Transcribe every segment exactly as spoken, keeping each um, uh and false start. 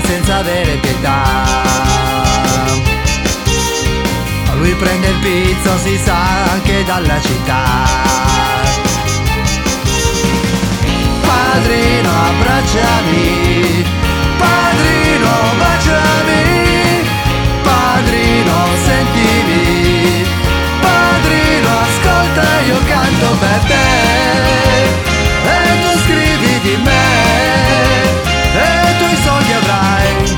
senza avere pietà. Lui prende il pizzo, si sa, anche dalla città. Padrino, abbracciami, padrino, baciami, padrino, sentimi, padrino, ascolta, io canto per te, e tu scrivi di me, e tu i soldi avrai.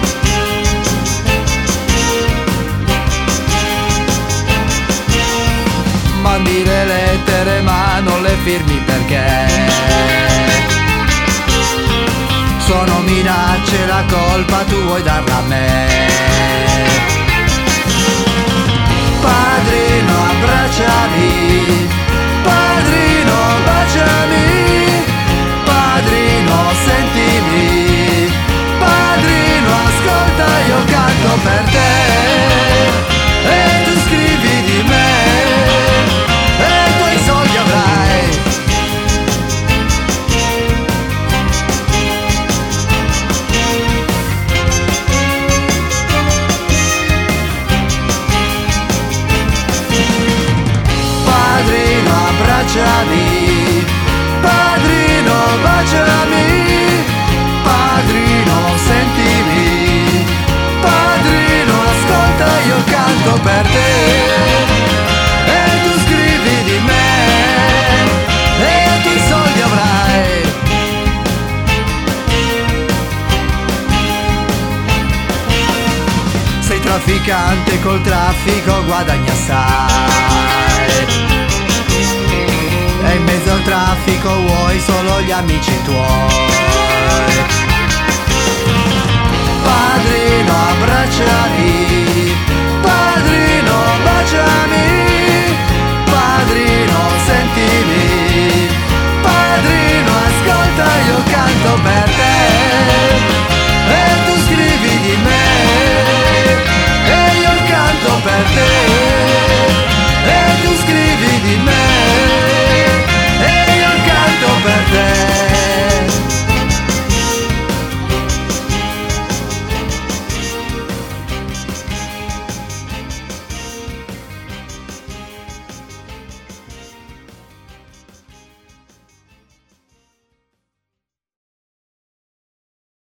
Mandi le lettere ma non le firmi perché sono minacce, la colpa tu vuoi darla a me. Padrino, abbracciami, padrino, baciami, padrino, sentimi, padrino, ascolta, io canto per te, e tu scrivi di me, e i tuoi soldi avrai. Padrino, abbracciami, padrino, baciami, padrino, sentimi, padrino, ascolta, io canto per te, e tu scrivi di me, e tu i soldi avrai. Sei trafficante, col traffico guadagni assai, e in mezzo al traffico vuoi solo gli amici tuoi.